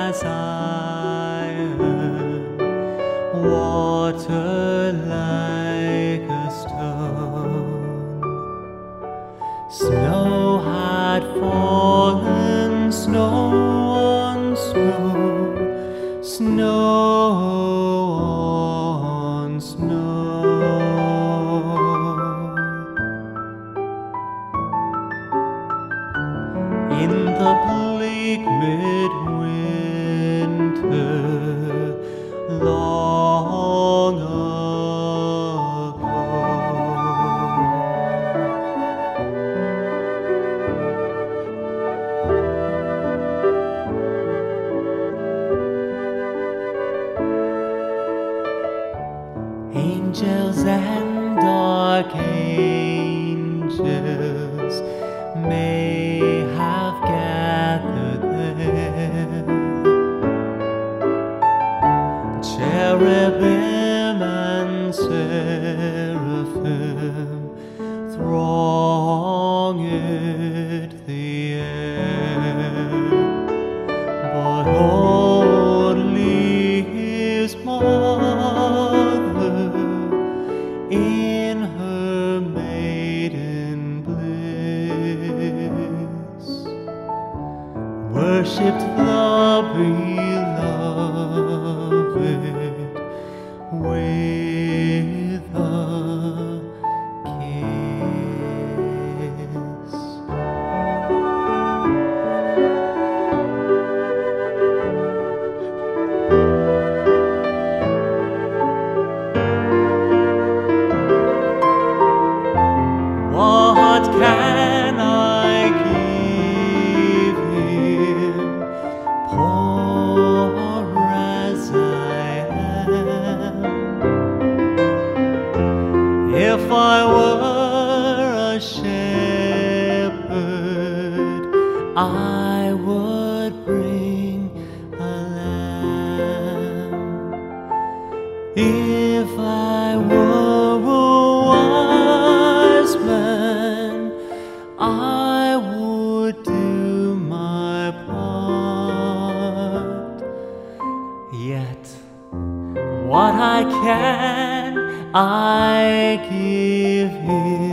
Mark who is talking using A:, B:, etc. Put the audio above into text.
A: as iron, water like a stone. Snow had fallen, snow on snow, snow on snow. In the bleak midwinter, long ago, angels and archangels may have gathered there, cherubim and seraphim thronged the air, but only his mother in her maiden bliss worshipped the beloved with a kiss. What can I give him, poor as I am? If I were a shepherd, I would bring a lamb. If I were a wise man, I would do my part. Yet what I can, I give him.